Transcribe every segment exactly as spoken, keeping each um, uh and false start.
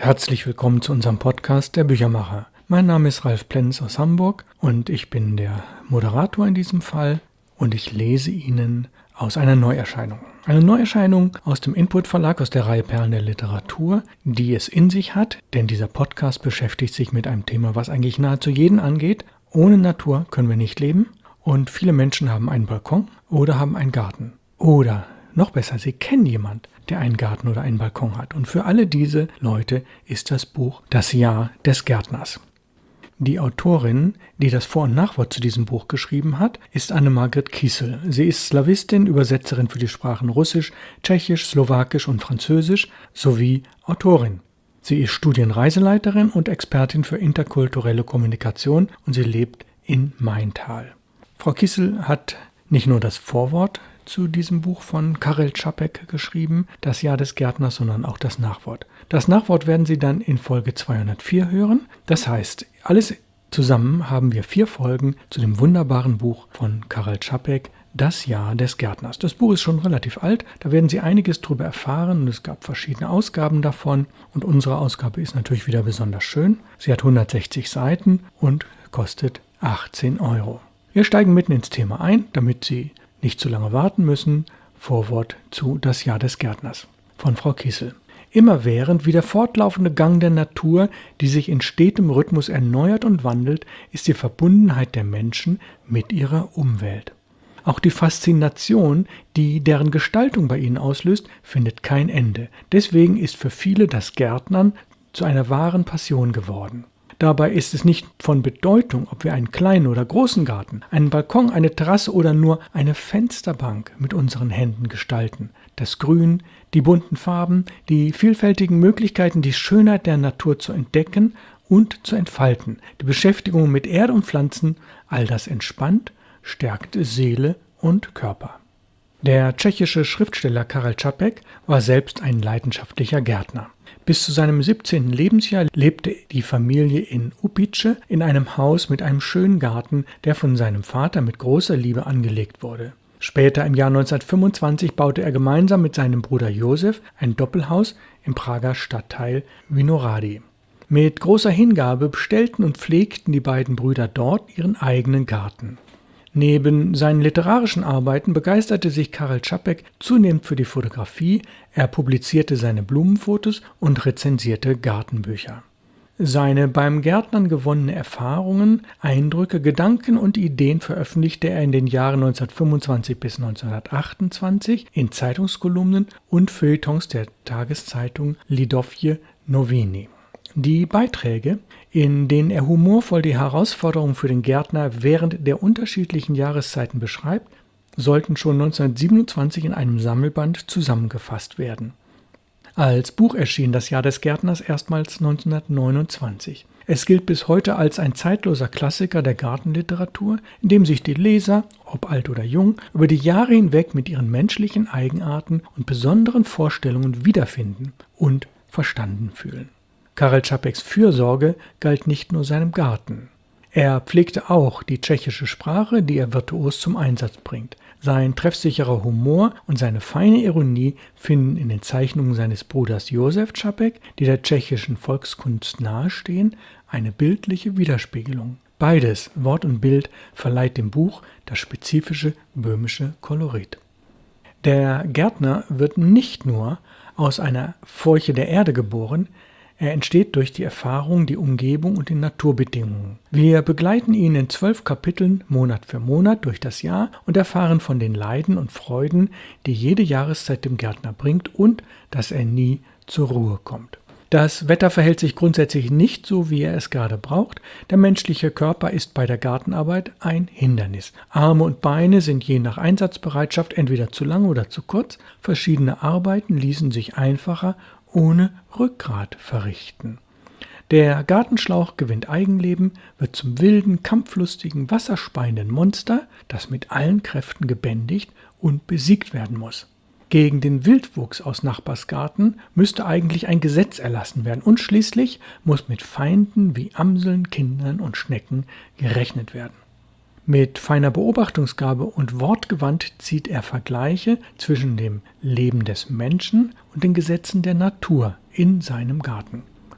Herzlich willkommen zu unserem Podcast Der Büchermacher. Mein Name ist Ralf Plenz aus Hamburg und ich bin der Moderator in diesem Fall und ich lese Ihnen aus einer Neuerscheinung. Eine Neuerscheinung aus dem Input Verlag aus der Reihe Perlen der Literatur, die es in sich hat, denn dieser Podcast beschäftigt sich mit einem Thema, was eigentlich nahezu jeden angeht. Ohne Natur können wir nicht leben und viele Menschen haben einen Balkon oder haben einen Garten. Oder noch besser, sie kennen jemanden, der einen Garten oder einen Balkon hat. Und für alle diese Leute ist das Buch Das Jahr des Gärtners. Die Autorin, die das Vor- und Nachwort zu diesem Buch geschrieben hat, ist Anne-Margret Kiesel. Sie ist Slawistin, Übersetzerin für die Sprachen Russisch, Tschechisch, Slowakisch und Französisch sowie Autorin. Sie ist Studienreiseleiterin und Expertin für interkulturelle Kommunikation und sie lebt in Maintal. Frau Kiesel hat nicht nur das Vorwort zu diesem Buch von Karel Čapek geschrieben, Das Jahr des Gärtners, sondern auch das Nachwort. Das Nachwort werden Sie dann in Folge zweihundertvier hören. Das heißt, alles zusammen haben wir vier Folgen zu dem wunderbaren Buch von Karel Čapek, Das Jahr des Gärtners. Das Buch ist schon relativ alt, da werden Sie einiges drüber erfahren und es gab verschiedene Ausgaben davon und unsere Ausgabe ist natürlich wieder besonders schön. Sie hat hundertsechzig Seiten und kostet achtzehn Euro. Wir steigen mitten ins Thema ein, damit Sie nicht zu lange warten müssen. Vorwort zu Das Jahr des Gärtners von Frau Kiesel. Immerwährend wie der fortlaufende Gang der Natur, die sich in stetem Rhythmus erneuert und wandelt, ist die Verbundenheit der Menschen mit ihrer Umwelt. Auch die Faszination, die deren Gestaltung bei ihnen auslöst, findet kein Ende. Deswegen ist für viele das Gärtnern zu einer wahren Passion geworden. Dabei ist es nicht von Bedeutung, ob wir einen kleinen oder großen Garten, einen Balkon, eine Terrasse oder nur eine Fensterbank mit unseren Händen gestalten. Das Grün, die bunten Farben, die vielfältigen Möglichkeiten, die Schönheit der Natur zu entdecken und zu entfalten. Die Beschäftigung mit Erde und Pflanzen, all das entspannt, stärkt Seele und Körper. Der tschechische Schriftsteller Karel Čapek war selbst ein leidenschaftlicher Gärtner. Bis zu seinem siebzehnten Lebensjahr lebte die Familie in Úpice in einem Haus mit einem schönen Garten, der von seinem Vater mit großer Liebe angelegt wurde. Später im Jahr neunzehnhundertfünfundzwanzig baute er gemeinsam mit seinem Bruder Josef ein Doppelhaus im Prager Stadtteil Vinohrady. Mit großer Hingabe bestellten und pflegten die beiden Brüder dort ihren eigenen Garten. Neben seinen literarischen Arbeiten begeisterte sich Karel Čapek zunehmend für die Fotografie, er publizierte seine Blumenfotos und rezensierte Gartenbücher. Seine beim Gärtnern gewonnenen Erfahrungen, Eindrücke, Gedanken und Ideen veröffentlichte er in den Jahren neunzehnhundertfünfundzwanzig bis neunzehnhundertachtundzwanzig in Zeitungskolumnen und Feuilletons der Tageszeitung Lidovje Noviny. Die Beiträge, in denen er humorvoll die Herausforderungen für den Gärtner während der unterschiedlichen Jahreszeiten beschreibt, sollten schon neunzehnhundertsiebenundzwanzig in einem Sammelband zusammengefasst werden. Als Buch erschien Das Jahr des Gärtners erstmals neunzehnhundertneunundzwanzig. Es gilt bis heute als ein zeitloser Klassiker der Gartenliteratur, in dem sich die Leser, ob alt oder jung, über die Jahre hinweg mit ihren menschlichen Eigenarten und besonderen Vorstellungen wiederfinden und verstanden fühlen. Karel Čapeks Fürsorge galt nicht nur seinem Garten. Er pflegte auch die tschechische Sprache, die er virtuos zum Einsatz bringt. Sein treffsicherer Humor und seine feine Ironie finden in den Zeichnungen seines Bruders Josef Čapek, die der tschechischen Volkskunst nahestehen, eine bildliche Widerspiegelung. Beides, Wort und Bild, verleiht dem Buch das spezifische böhmische Kolorit. Der Gärtner wird nicht nur aus einer Furche der Erde geboren, er entsteht durch die Erfahrung, die Umgebung und die Naturbedingungen. Wir begleiten ihn in zwölf Kapiteln Monat für Monat durch das Jahr und erfahren von den Leiden und Freuden, die jede Jahreszeit dem Gärtner bringt und dass er nie zur Ruhe kommt. Das Wetter verhält sich grundsätzlich nicht so, wie er es gerade braucht. Der menschliche Körper ist bei der Gartenarbeit ein Hindernis. Arme und Beine sind je nach Einsatzbereitschaft entweder zu lang oder zu kurz. Verschiedene Arbeiten ließen sich einfacher ohne Rückgrat verrichten. Der Gartenschlauch gewinnt Eigenleben, wird zum wilden, kampflustigen, wasserspeienden Monster, das mit allen Kräften gebändigt und besiegt werden muss. Gegen den Wildwuchs aus Nachbarsgarten müsste eigentlich ein Gesetz erlassen werden und schließlich muss mit Feinden wie Amseln, Kindern und Schnecken gerechnet werden. Mit feiner Beobachtungsgabe und Wortgewand zieht er Vergleiche zwischen dem Leben des Menschen und den Gesetzen der Natur in seinem Garten.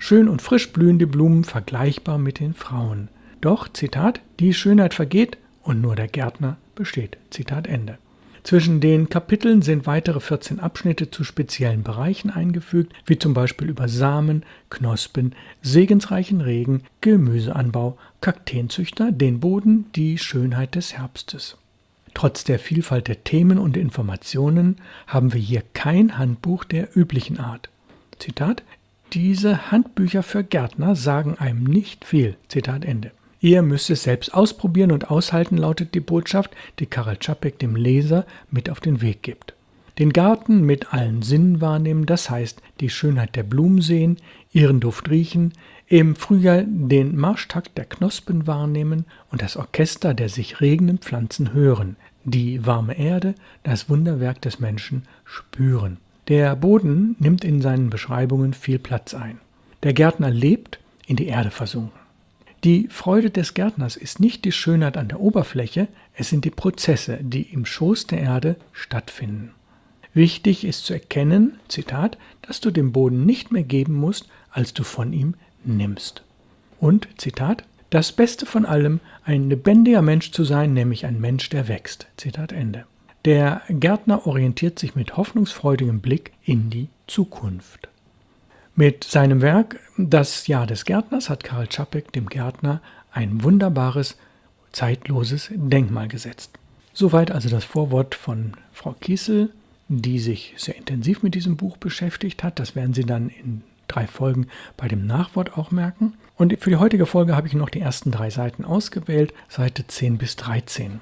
schön und frisch blühen die Blumen vergleichbar mit den Frauen. Doch, Zitat, die Schönheit vergeht und nur der Gärtner besteht. Zitat Ende. Zwischen den Kapiteln sind weitere vierzehn Abschnitte zu speziellen Bereichen eingefügt, wie zum Beispiel über Samen, Knospen, segensreichen Regen, Gemüseanbau, Kakteenzüchter, den Boden, die Schönheit des Herbstes. Trotz der Vielfalt der Themen und Informationen haben wir hier kein Handbuch der üblichen Art. Zitat, diese Handbücher für Gärtner sagen einem nicht viel. Zitat Ende. Ihr müsst es selbst ausprobieren und aushalten, lautet die Botschaft, die Karel Čapek dem Leser mit auf den Weg gibt. Den Garten mit allen Sinnen wahrnehmen, das heißt die Schönheit der Blumen sehen, ihren Duft riechen, im Frühjahr den Marschtakt der Knospen wahrnehmen und das Orchester der sich regenden Pflanzen hören, die warme Erde, das Wunderwerk des Menschen spüren. Der Boden nimmt in seinen Beschreibungen viel Platz ein. Der Gärtner lebt, in die Erde versunken. Die Freude des Gärtners ist nicht die Schönheit an der Oberfläche, es sind die Prozesse, die im Schoß der Erde stattfinden. Wichtig ist zu erkennen, Zitat, dass du dem Boden nicht mehr geben musst, als du von ihm nimmst. Und, Zitat, das Beste von allem, ein lebendiger Mensch zu sein, nämlich ein Mensch, der wächst. Zitat Ende. Der Gärtner orientiert sich mit hoffnungsfreudigem Blick in die Zukunft. Mit seinem Werk Das Jahr des Gärtners hat Karel Čapek dem Gärtner ein wunderbares, zeitloses Denkmal gesetzt. Soweit also das Vorwort von Frau Kiesel, die sich sehr intensiv mit diesem Buch beschäftigt hat. Das werden Sie dann in drei Folgen bei dem Nachwort auch merken. Und für die heutige Folge habe ich noch die ersten drei Seiten ausgewählt, Seite zehn bis dreizehn.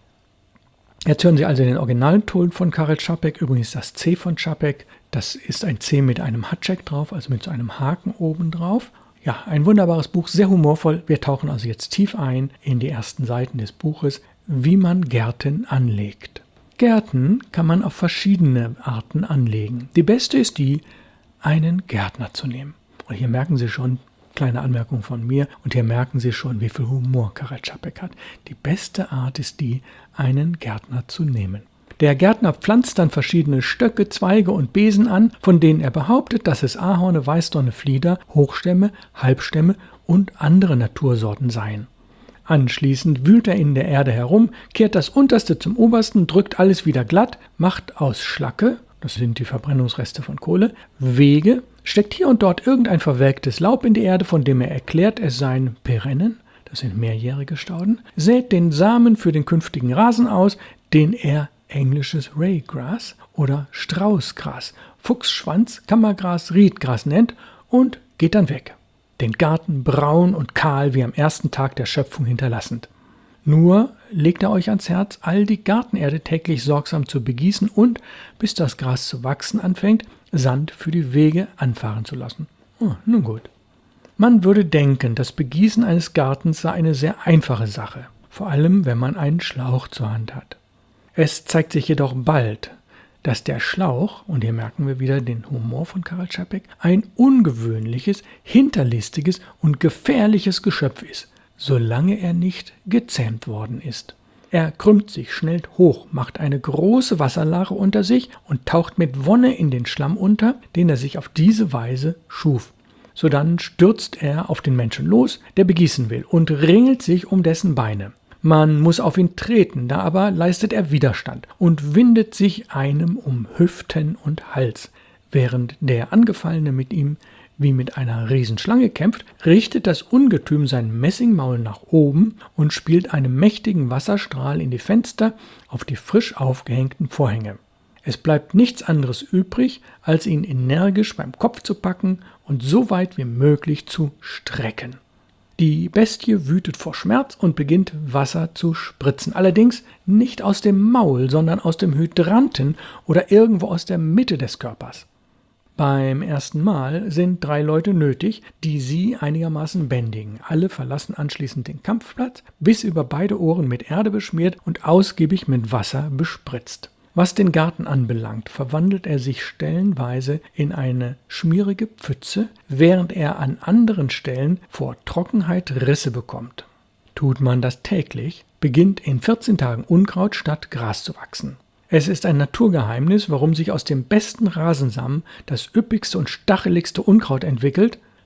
Jetzt hören Sie also den Originalton von Karel Čapek, übrigens das C von Čapek. Das ist ein C mit einem Hatschek drauf, also mit so einem Haken oben drauf. Ja, ein wunderbares Buch, sehr humorvoll. Wir tauchen also jetzt tief ein in die ersten Seiten des Buches, wie man Gärten anlegt. Gärten kann man auf verschiedene Arten anlegen. Die beste ist die, einen Gärtner zu nehmen. Und hier merken Sie schon, kleine Anmerkung von mir, und hier merken Sie schon, wie viel Humor Karel Čapek hat. Die beste Art ist die, einen Gärtner zu nehmen. Der Gärtner pflanzt dann verschiedene Stöcke, Zweige und Beesen an, von denen er behauptet, dass es Ahorne, Weißdorne, Flieder, Hochstämme, Halbstämme und andere Natursorten seien. Anschließend wühlt er in der Erde herum, kehrt das Unterste zum Obersten, drückt alles wieder glatt, macht aus Schlacke, das sind die Verbrennungsreste von Kohle, Wege, steckt hier und dort irgendein verwelktes Laub in die Erde, von dem er erklärt, es seien Perennen, das sind mehrjährige Stauden, sät den Samen für den künftigen Rasen aus, den er englisches Raygrass oder Straußgras, Fuchsschwanz, Kammergras, Riedgras nennt und geht dann weg. Den Garten braun und kahl wie am ersten Tag der Schöpfung hinterlassend. Nur legt er euch ans Herz, all die Gartenerde täglich sorgsam zu begießen und, bis das Gras zu wachsen anfängt, Sand für die Wege anfahren zu lassen. Oh, nun gut. Man würde denken, das Begießen eines Gartens sei eine sehr einfache Sache, vor allem wenn man einen Schlauch zur Hand hat. Es zeigt sich jedoch bald, dass der Schlauch, und hier merken wir wieder den Humor von Karel Čapek, ein ungewöhnliches, hinterlistiges und gefährliches Geschöpf ist, solange er nicht gezähmt worden ist. Er krümmt sich schnell hoch, macht eine große Wasserlache unter sich und taucht mit Wonne in den Schlamm unter, den er sich auf diese Weise schuf. Sodann stürzt er auf den Menschen los, der begießen will, und ringelt sich um dessen Beine. Man muss auf ihn treten, da aber leistet er Widerstand und windet sich einem um Hüften und Hals. Während der Angefallene mit ihm wie mit einer Riesenschlange kämpft, richtet das Ungetüm sein Messingmaul nach oben und spielt einen mächtigen Wasserstrahl in die Fenster auf die frisch aufgehängten Vorhänge. Es bleibt nichts anderes übrig, als ihn energisch beim Kopf zu packen und so weit wie möglich zu strecken. Die Bestie wütet vor Schmerz und beginnt Wasser zu spritzen. Allerdings nicht aus dem Maul, sondern aus dem Hydranten oder irgendwo aus der Mitte des Körpers. Beim ersten Mal sind drei Leute nötig, die sie einigermaßen bändigen. Alle verlassen anschließend den Kampfplatz, bis über beide Ohren mit Erde beschmiert und ausgiebig mit Wasser bespritzt. Was den Garten anbelangt, verwandelt er sich stellenweise in eine schmierige Pfütze, während er an anderen Stellen vor Trockenheit Risse bekommt. Tut man das täglich, beginnt in vierzehn Tagen Unkraut statt Gras zu wachsen. Es ist ein Naturgeheimnis, warum sich aus dem besten Rasensamen das üppigste und stacheligste Unkraut entwickelt.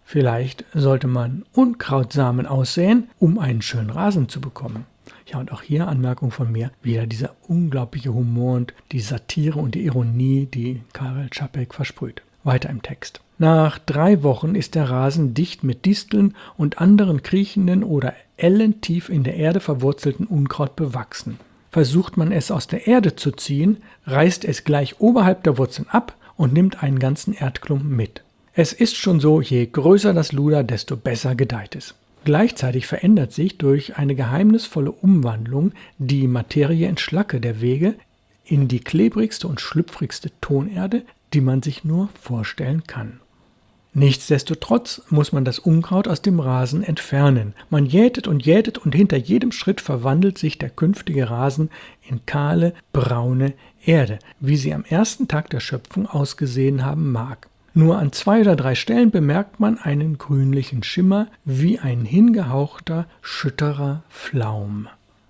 Vielleicht sollte man Unkrautsamen aussäen, um einen schönen Rasen zu bekommen. Ja, und auch hier Anmerkung von mir, wieder dieser unglaubliche Humor und die Satire und die Ironie, die Karel Čapek versprüht. Weiter im Text. Nach drei Wochen ist der Rasen dicht mit Disteln und anderen kriechenden oder ellentief in der Erde verwurzelten Unkraut bewachsen. Versucht man es aus der Erde zu ziehen, reißt es gleich oberhalb der Wurzeln ab und nimmt einen ganzen Erdklumpen mit. Es ist schon so, je größer das Luder, desto besser gedeiht es. Gleichzeitig verändert sich durch eine geheimnisvolle Umwandlung die Materie in Schlacke der Wege in die klebrigste und schlüpfrigste Tonerde, die man sich nur vorstellen kann. Nichtsdestotrotz muss man das Unkraut aus dem Rasen entfernen. Man jätet und jätet und hinter jedem Schritt verwandelt sich der künftige Rasen in kahle, braune Erde, wie sie am ersten Tag der Schöpfung ausgesehen haben mag. Nur an zwei oder drei Stellen bemerkt man einen grünlichen Schimmer wie ein hingehauchter, schütterer Flaum.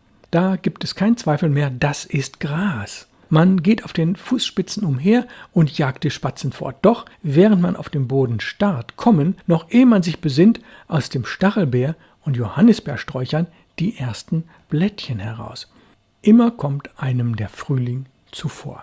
Da gibt es keinen Zweifel mehr, das ist Gras. Man geht auf den Fußspitzen umher und jagt die Spatzen fort. Doch während man auf dem Boden starrt, kommen, noch ehe man sich besinnt, aus dem Stachelbeer- und Johannisbeersträuchern die ersten Blättchen heraus. Immer kommt einem der Frühling zuvor.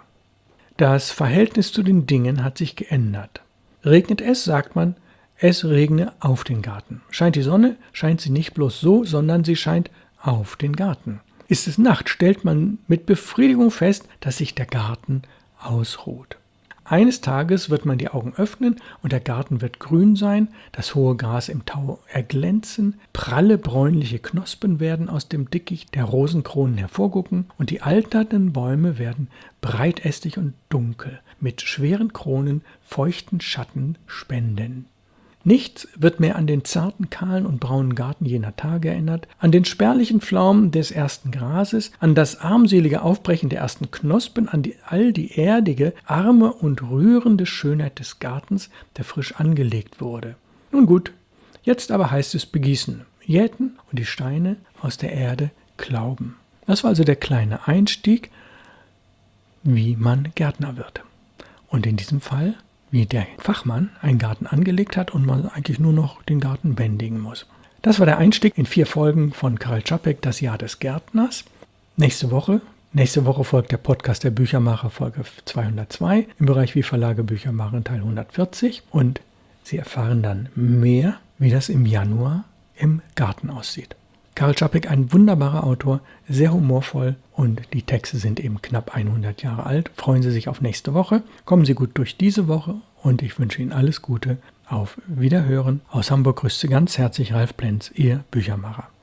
Das Verhältnis zu den Dingen hat sich geändert. Regnet es, sagt man, es regne auf den Garten. Scheint die Sonne, scheint sie nicht bloß so, sondern sie scheint auf den Garten. Ist es Nacht, stellt man mit Befriedigung fest, dass sich der Garten ausruht. Eines Tages wird man die Augen öffnen und der Garten wird grün sein, das hohe Gras im Tau erglänzen, pralle bräunliche Knospen werden aus dem Dickicht der Rosenkronen hervorgucken und die alternden Bäume werden breitästig und dunkel, mit schweren Kronen feuchten Schatten spenden. Nichts wird mehr an den zarten, kahlen und braunen Garten jener Tage erinnert, an den spärlichen Pflaumen des ersten Grases, an das armselige Aufbrechen der ersten Knospen, an die, all die erdige, arme und rührende Schönheit des Gartens, der frisch angelegt wurde. Nun gut, jetzt aber heißt es begießen, jäten und die Steine aus der Erde klauben. Das war also der kleine Einstieg, wie man Gärtner wird. Und in diesem Fall, wie der Fachmann einen Garten angelegt hat und man eigentlich nur noch den Garten bändigen muss. Das war der Einstieg in vier Folgen von Karel Čapek, das Jahr des Gärtners. Nächste Woche, nächste Woche folgt der Podcast der Büchermacher, Folge zweihundertzwei, im Bereich Wie Verlage Bücher machen, Teil hundertvierzig. Und Sie erfahren dann mehr, wie das im Januar im Garten aussieht. Karel Čapek, ein wunderbarer Autor, sehr humorvoll und die Texte sind eben knapp hundert Jahre alt. Freuen Sie sich auf nächste Woche. Kommen Sie gut durch diese Woche und ich wünsche Ihnen alles Gute. Auf Wiederhören. Aus Hamburg grüßt Sie ganz herzlich Ralf Plenz, Ihr Büchermacher.